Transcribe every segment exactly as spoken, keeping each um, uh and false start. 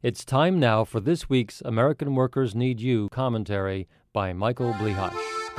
It's time now for this week's American Workers Need You commentary by Michael Blihash.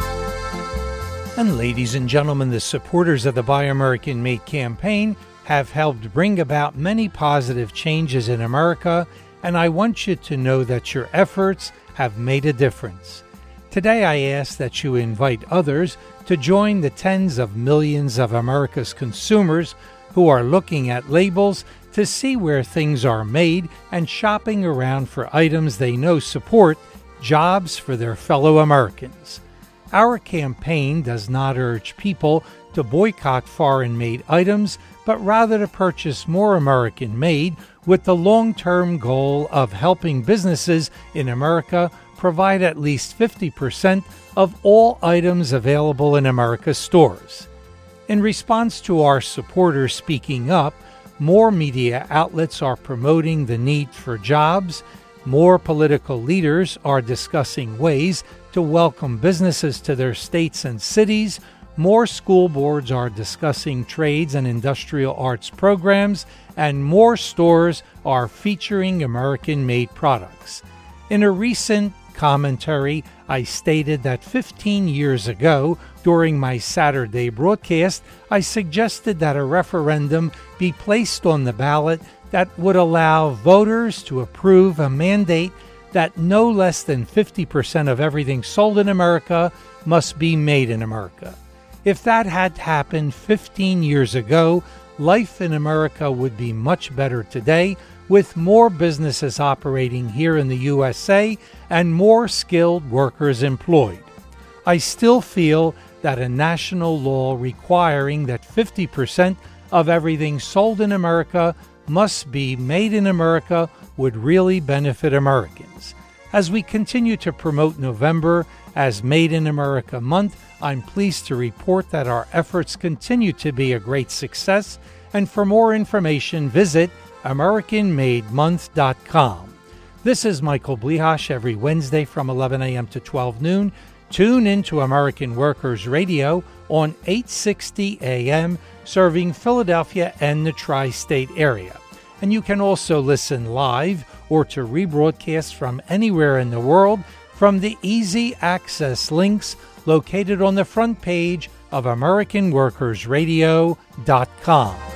And ladies and gentlemen, the supporters of the Buy American Made campaign have helped bring about many positive changes in America, and I want you to know that your efforts have made a difference. Today I ask that you invite others to join the tens of millions of America's consumers who are looking at labels to see where things are made and shopping around for items they know support jobs for their fellow Americans. Our campaign does not urge people to boycott foreign-made items, but rather to purchase more American-made with the long-term goal of helping businesses in America provide at least fifty percent of all items available in America's stores. In response to our supporters speaking up, more media outlets are promoting the need for jobs, more political leaders are discussing ways to welcome businesses to their states and cities, more school boards are discussing trades and industrial arts programs, and more stores are featuring American-made products. In a recent commentary, I stated that fifteen years ago, during my Saturday broadcast, I suggested that a referendum be placed on the ballot that would allow voters to approve a mandate that no less than fifty percent of everything sold in America must be made in America. If that had happened fifteen years ago, life in America would be much better today, with more businesses operating here in the U S A and more skilled workers employed. I still feel that a national law requiring that fifty percent of everything sold in America must be made in America would really benefit Americans. As we continue to promote November as Made in America Month, I'm pleased to report that our efforts continue to be a great success, and for more information, visit American Made Month dot com. This is Michael Blihash every Wednesday from eleven a.m. to twelve noon. Tune in to American Workers Radio on eight sixty a.m., serving Philadelphia and the tri-state area. And you can also listen live or to rebroadcast from anywhere in the world from the easy access links located on the front page of American Workers Radio dot com.